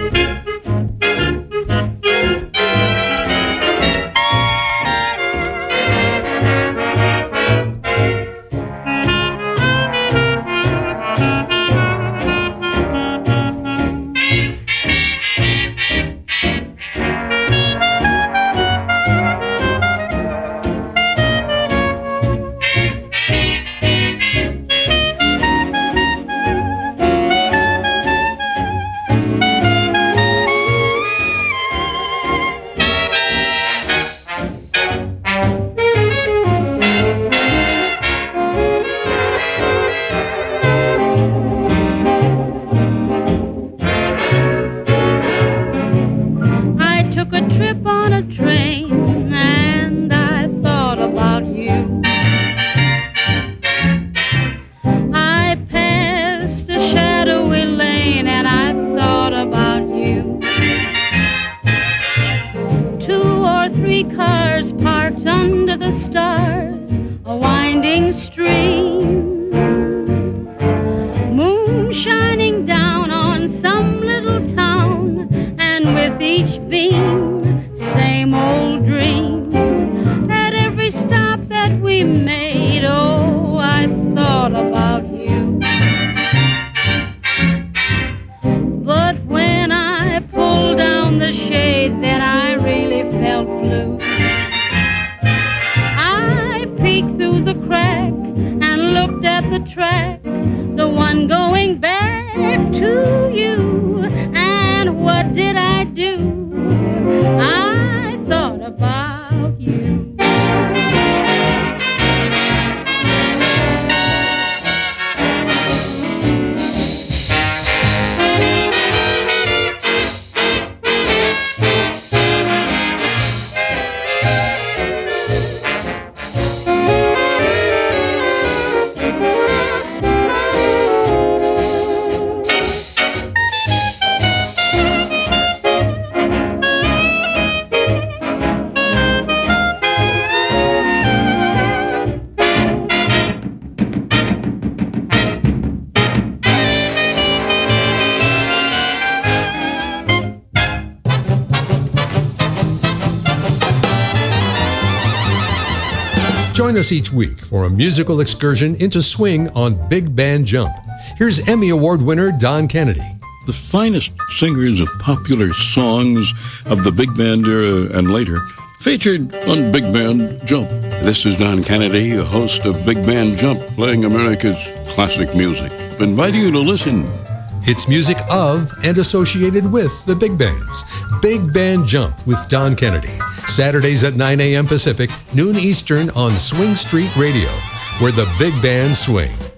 Join us each week for a musical excursion into swing on Big Band Jump. Here's Emmy Award winner Don Kennedy. The finest singers of popular songs of the big band era and later featured on Big Band Jump. This is Don Kennedy, host of Big Band Jump, playing America's classic music. Inviting you to listen. It's music of and associated with the big bands. Big Band Jump with Don Kennedy. Saturdays at 9 a.m. Pacific, noon Eastern on Swing Street Radio, where the big bands swing.